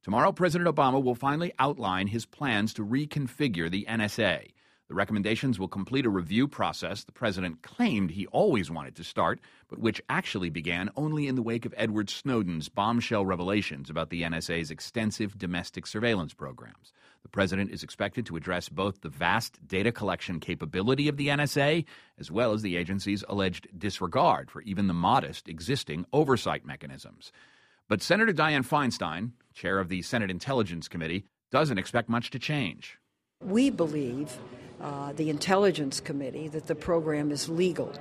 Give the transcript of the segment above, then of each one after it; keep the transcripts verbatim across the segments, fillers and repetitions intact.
Tomorrow, President Obama will finally outline his plans to reconfigure the N S A. The recommendations will complete a review process the president claimed he always wanted to start, but which actually began only in the wake of Edward Snowden's bombshell revelations about the N S A's extensive domestic surveillance programs. The president is expected to address both the vast data collection capability of the N S A as well as the agency's alleged disregard for even the modest existing oversight mechanisms. But Senator Dianne Feinstein, chair of the Senate Intelligence Committee, doesn't expect much to change. We believe, uh, the Intelligence Committee, that the program is legal.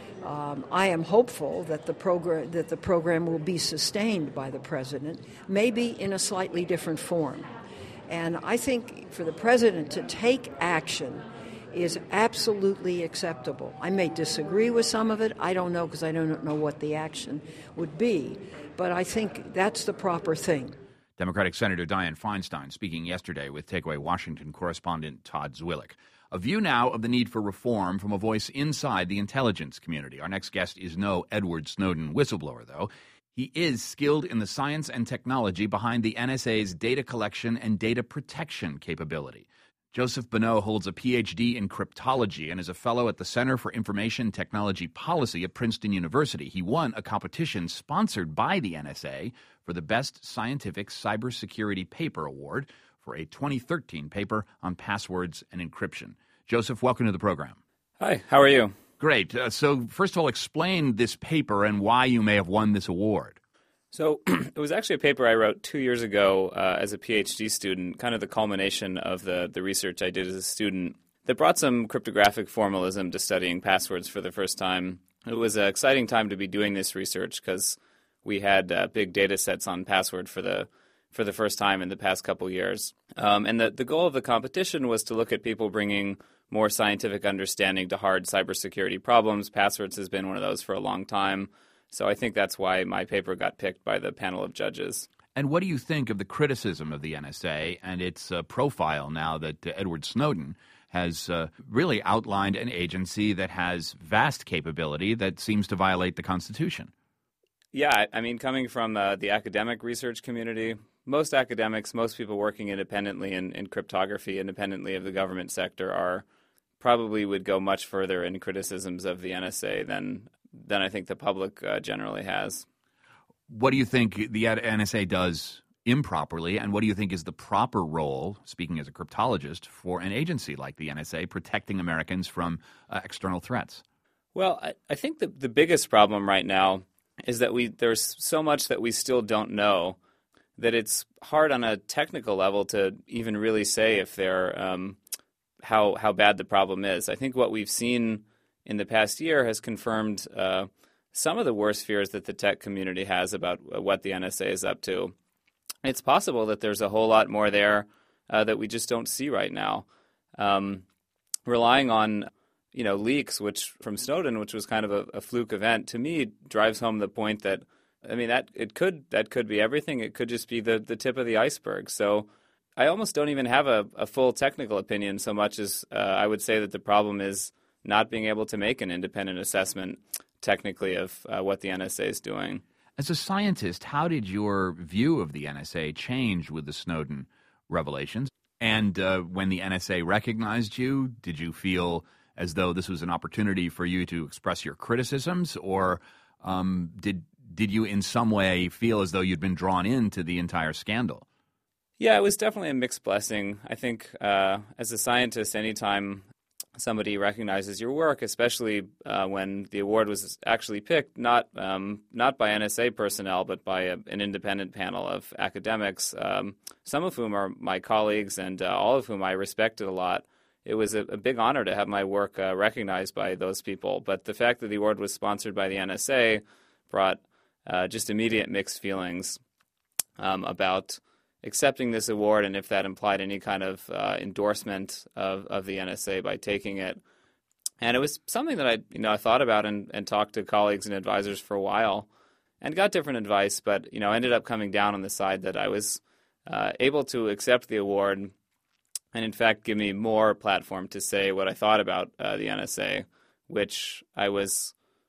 Um, I am hopeful that the program that the program will be sustained by the president, maybe in a slightly different form. And I think for the president to take action is absolutely acceptable. I may disagree with some of it. I don't know because I don't know what the action would be. But I think that's the proper thing. Democratic Senator Dianne Feinstein speaking yesterday with Takeaway Washington correspondent Todd Zwillich. A view now of the need for reform from a voice inside the intelligence community. Our next guest is no Edward Snowden whistleblower, though. He is skilled in the science and technology behind the N S A's data collection and data protection capability. Joseph Bonneau holds a P H D in cryptology and is a fellow at the Center for Information Technology Policy at Princeton University. He won a competition sponsored by the N S A for the Best Scientific Cybersecurity Paper Award for a twenty thirteen paper on passwords and encryption. Joseph, welcome to the program. Hi, how are you? Great. Uh, so first of all, explain this paper and why you may have won this award. So it was actually a paper I wrote two years ago uh, as a P H D student, kind of the culmination of the, the research I did as a student that brought some cryptographic formalism to studying passwords for the first time. It was an exciting time to be doing this research because we had uh, big data sets on password for the for the first time in the past couple years. Um, and the, the goal of the competition was to look at people bringing more scientific understanding to hard cybersecurity problems. Passwords has been one of those for a long time. So I think that's why my paper got picked by the panel of judges. And what do you think of the criticism of the N S A and its uh, profile now that uh, Edward Snowden has uh, really outlined an agency that has vast capability that seems to violate the Constitution? Yeah, I mean, coming from uh, the academic research community, most academics, most people working independently in, in cryptography, independently of the government sector, are probably would go much further in criticisms of the N S A than than I think the public uh, generally has. What do you think the N S A does improperly, and what do you think is the proper role, speaking as a cryptologist, for an agency like the N S A protecting Americans from uh, external threats? Well, I, I think the, the biggest problem right now is that we there's so much that we still don't know that it's hard on a technical level to even really say if they're um, how how bad the problem is. I think what we've seen in the past year has confirmed uh, some of the worst fears that the tech community has about what the N S A is up to. It's possible that there's a whole lot more there uh, that we just don't see right now. Um, relying on, you know, leaks, which from Snowden, which was kind of a, a fluke event, to me drives home the point that, I mean, that it could that could be everything. It could just be the, the tip of the iceberg. So I almost don't even have a, a full technical opinion so much as uh, I would say that the problem is not being able to make an independent assessment technically of uh, what the N S A is doing. As a scientist, how did your view of the N S A change with the Snowden revelations? And uh, when the N S A recognized you, did you feel as though this was an opportunity for you to express your criticisms, or um, did did you in some way feel as though you'd been drawn into the entire scandal? Yeah, it was definitely a mixed blessing. I think uh, as a scientist, anytime somebody recognizes your work, especially uh, when the award was actually picked not um, not by N S A personnel, but by a, an independent panel of academics, um, some of whom are my colleagues and uh, all of whom I respected a lot. It was a, a big honor to have my work uh, recognized by those people. But the fact that the award was sponsored by the N S A brought uh, just immediate mixed feelings um, about accepting this award and if that implied any kind of uh, endorsement of, of the N S A by taking it. And it was something that I, you know, I thought about and, and talked to colleagues and advisors for a while and got different advice, but, you know, ended up coming down on the side that I was uh, able to accept the award and, in fact, give me more platform to say what I thought about uh, the N S A, which I was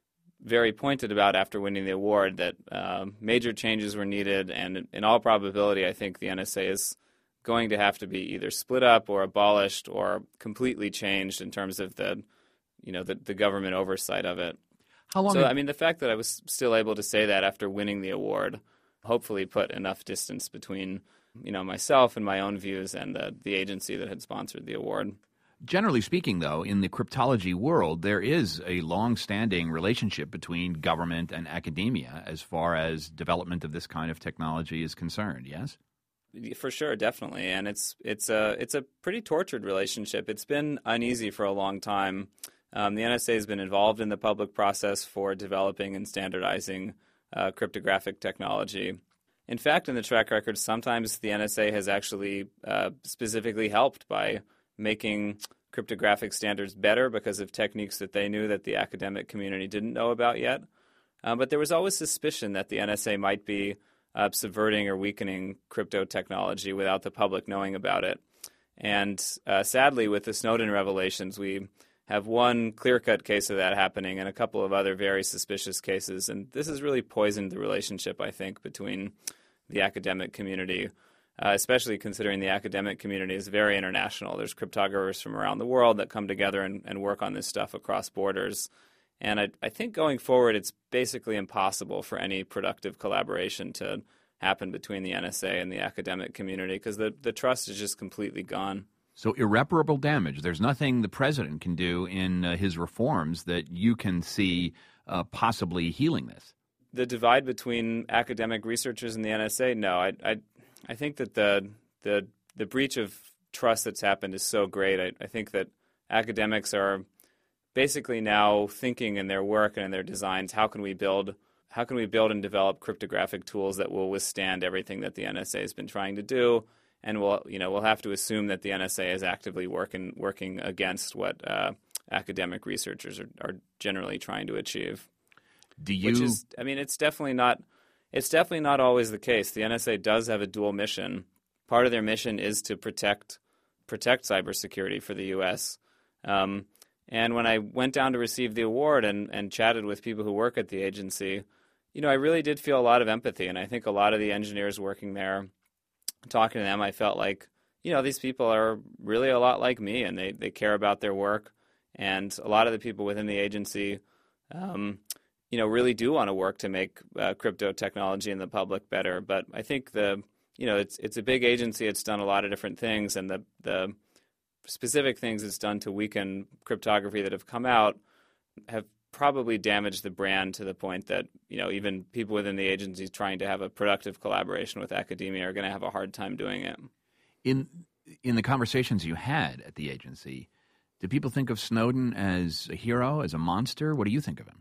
very pointed about after winning the award that uh, major changes were needed, and in all probability, I think the N S A is going to have to be either split up or abolished or completely changed in terms of the, you know, the, the government oversight of it. How long? So, have... I mean, the fact that I was still able to say that after winning the award hopefully put enough distance between, you know, myself and my own views and the, the agency that had sponsored the award. Generally speaking, though, in the cryptology world, there is a long-standing relationship between government and academia as far as development of this kind of technology is concerned, yes? For sure, definitely. And it's it's a, it's a pretty tortured relationship. It's been uneasy for a long time. Um, the N S A has been involved in the public process for developing and standardizing uh, cryptographic technology. In fact, in the track record, sometimes the N S A has actually uh, specifically helped by making cryptographic standards better because of techniques that they knew that the academic community didn't know about yet. Uh, but there was always suspicion that the N S A might be uh, subverting or weakening crypto technology without the public knowing about it. And uh, sadly, with the Snowden revelations, we have one clear-cut case of that happening and a couple of other very suspicious cases. And this has really poisoned the relationship, I think, between the academic community, uh, especially considering the academic community is very international. There's cryptographers from around the world that come together and, and work on this stuff across borders. And I, I think going forward, it's basically impossible for any productive collaboration to happen between the N S A and the academic community because the, the trust is just completely gone. So irreparable damage. There's nothing the president can do in uh, his reforms that you can see uh, possibly healing this. The divide between academic researchers and the N S A, no. I I, I think that the, the the breach of trust that's happened is so great. I, I think that academics are basically now thinking in their work and in their designs, how can we build how can we build and develop cryptographic tools that will withstand everything that the N S A has been trying to do? And we'll, you know, we'll have to assume that the N S A is actively working working against what uh, academic researchers are, are generally trying to achieve. Do you? Which is, I mean, it's definitely not. It's definitely not always the case. The N S A does have a dual mission. Part of their mission is to protect protect cybersecurity for the U S. Um, and when I went down to receive the award and, and chatted with people who work at the agency, you know, I really did feel a lot of empathy. And I think a lot of the engineers working there, talking to them, I felt like, you know, these people are really a lot like me, and they, they care about their work. And a lot of the people within the agency, um, you know, really do want to work to make uh, crypto technology and the public better. But I think the, you know, it's it's a big agency. It's done a lot of different things, and the the specific things it's done to weaken cryptography that have come out have probably damaged the brand to the point that, you know, even people within the agency trying to have a productive collaboration with academia are going to have a hard time doing it. In in the conversations you had at the agency, did people think of Snowden as a hero, as a monster? What do you think of him?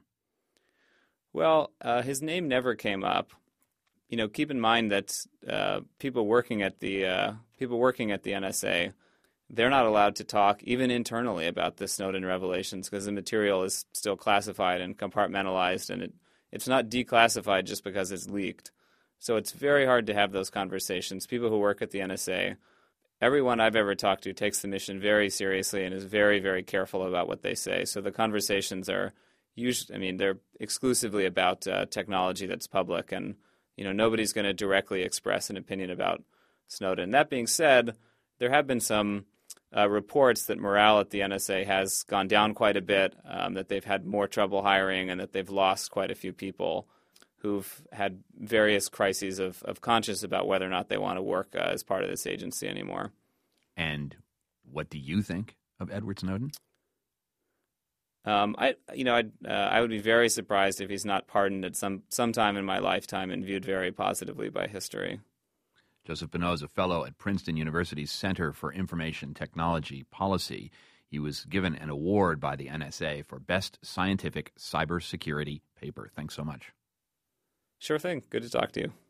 Well, uh, his name never came up. You know, keep in mind that uh, people working at the uh, people working at the N S A, they're not allowed to talk even internally about the Snowden revelations because the material is still classified and compartmentalized, and it, it's not declassified just because it's leaked. So it's very hard to have those conversations. People who work at the N S A, everyone I've ever talked to takes the mission very seriously and is very, very careful about what they say. So the conversations are usually, I mean, they're exclusively about uh, technology that's public, and, you know, nobody's going to directly express an opinion about Snowden. That being said, there have been some Uh, reports that morale at the N S A has gone down quite a bit, um, that they've had more trouble hiring, and that they've lost quite a few people who've had various crises of, of conscience about whether or not they want to work uh, as part of this agency anymore. And what do you think of Edward Snowden? Um, I, you know, I'd, uh, I would be very surprised if he's not pardoned at some some time in my lifetime and viewed very positively by history. Joseph Bonneau is a fellow at Princeton University's Center for Information Technology Policy. He was given an award by the N S A for Best Scientific Cybersecurity Paper. Thanks so much. Sure thing. Good to talk to you.